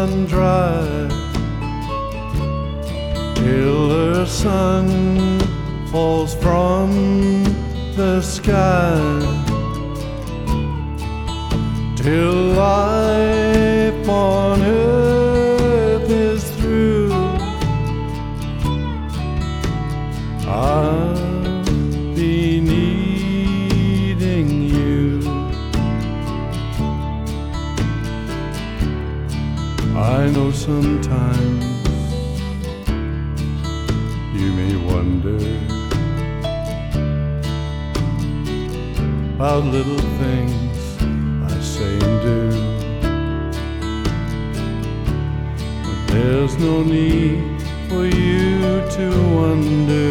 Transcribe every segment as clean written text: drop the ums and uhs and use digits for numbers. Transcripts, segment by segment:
run dry, till the sun falls from the sky, till life on earth is through. I'll be needing you. I know sometimes you may wonder about little things I say and do, but there's no need for you to wonder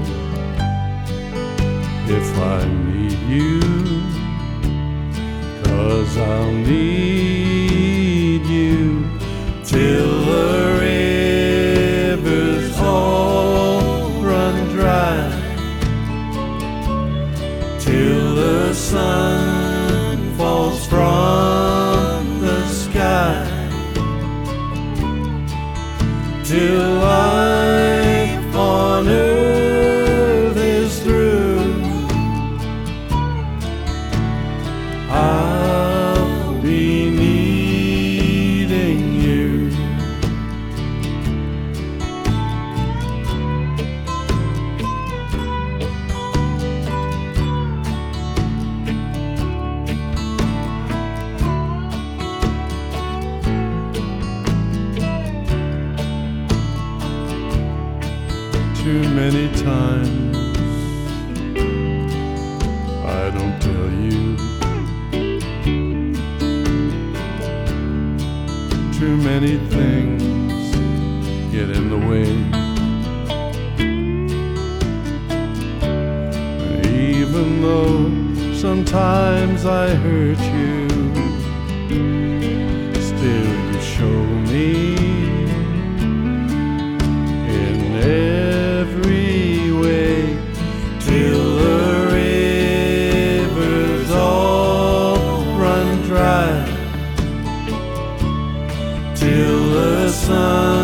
if I need you, 'cause I'll need you till the rivers all run dry, till the sun falls from the sky, till life on earth is through. I'll be needing you. Too many times I don't tell you, too many things get in the way, and even though sometimes I hurt you, still you show me in every way, till the rivers all run dry, till the sun